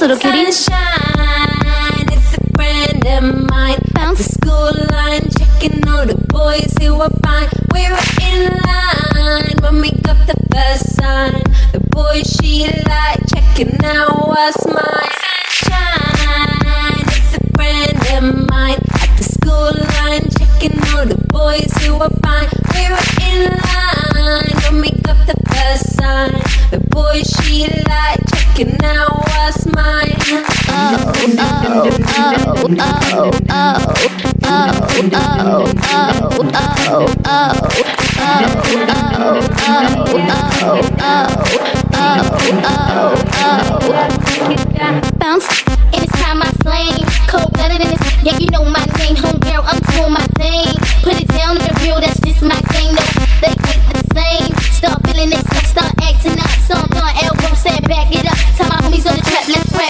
little kitty. Sunshine, it's a friend of mine. Bounce. The school line, checking all the boys who were fine. We were in line when we got the first sign. The boy she liked, checking out was mine. Sunshine, it's a friend of mine. At the school line, checking all the boys who were fine. We were in line when we got the first sign. The boy she liked, checking out was mine.